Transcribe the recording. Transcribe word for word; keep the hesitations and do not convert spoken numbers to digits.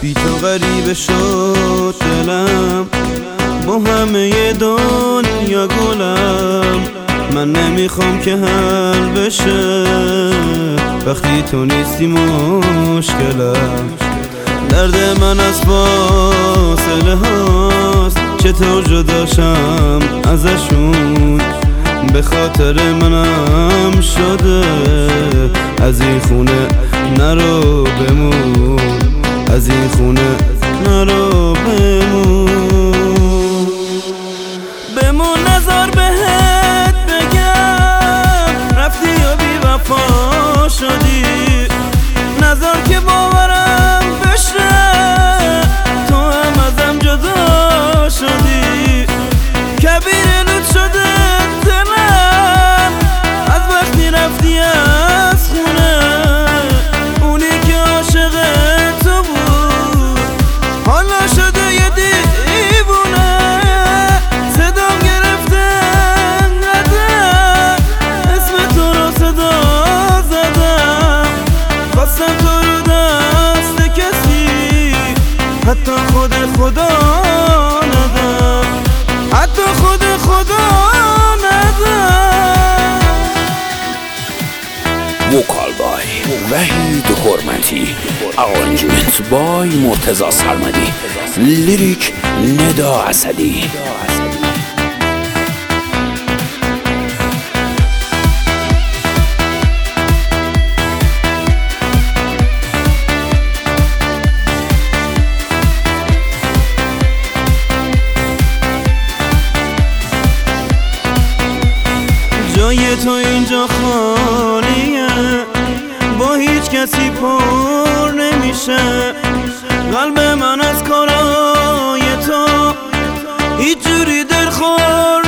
بی تو غریبه شد دلم، با همه دنیا گلم. من نمیخوام که حل بشه وقتی تو نیستی مشکلم. درد من از فاصله هاست، چطور جداشم ازشون. به خاطر منم شده از این خونه نرو بمون، از این خونه نرو بمون. بمون نذار بهت بگم رفتی یا بی وفا شدی. نذار که باورم بشه تو هم ازم جدا شدی. کبیر لط شده دلم از وقتی رفتی از خونه. اونی که عاشق تو بود حالا شده یه دیوونه. صدام گرفته انقدر اسم تو رو صدا زدم. خواستم تو رو دست کسی حتی خود خدا ندم، حتی خود خدا ندم. وکال بای وحید حرمتی، ارانجمنت بای مرتضی سرمدی، لیریک ندا اسدی. جای تو اینجا خالیه، با هیچ کسی پر نمیشه. قلب من از کارای تو هیچ جوری دلخور